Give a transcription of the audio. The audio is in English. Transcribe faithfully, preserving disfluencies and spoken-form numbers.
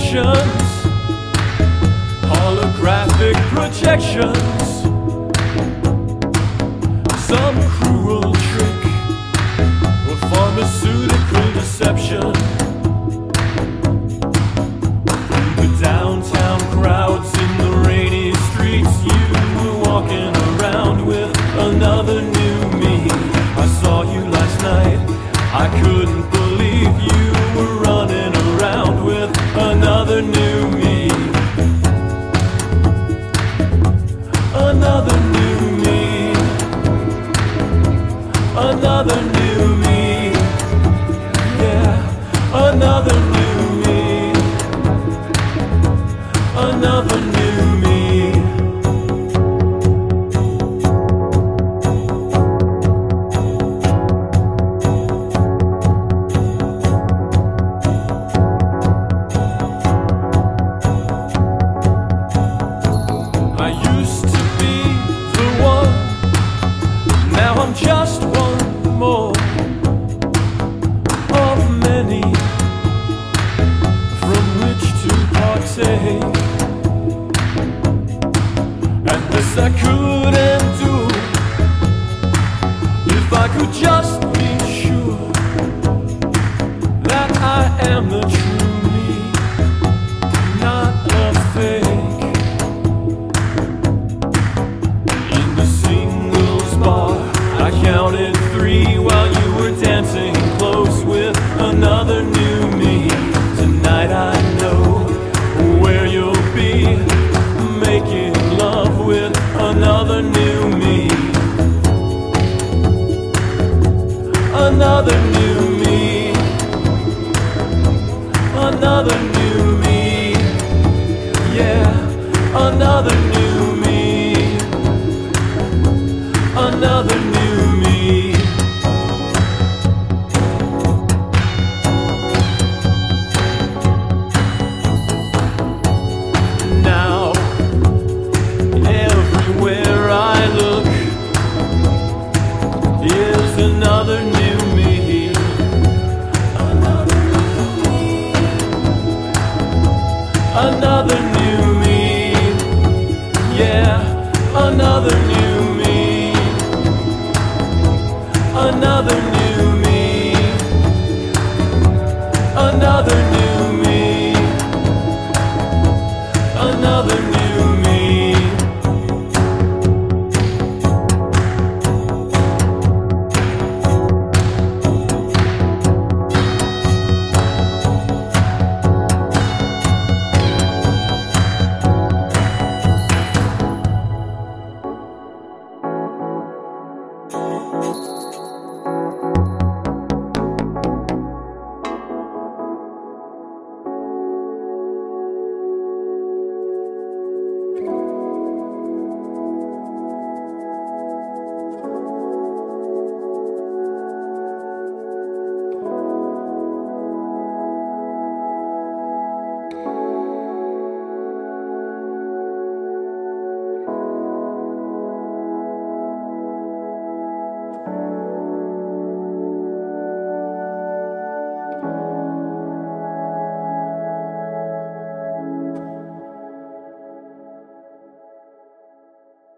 reflections, holographic projections, some cruel trick or pharmaceutical deception. The downtown crowds in the rainy streets, you were walking around with another new me. I saw you last night, I couldn't believe you were running around with another new me. Another new me. Another new me. Yeah, another new me. Another new me. I used to be the one, now I'm just one more of many from which to partake. And this I could endure if I could just be sure that I am the true me, not a fake. In the singles bar, I counted three while you were dancing close with another new me. Tonight I know where you'll be, making love with another new me. Another new me. Another new me. Yeah, another new me. Another new me. Now, everywhere I look is another new me. Another new me. Another new me. Yeah, another new me. Another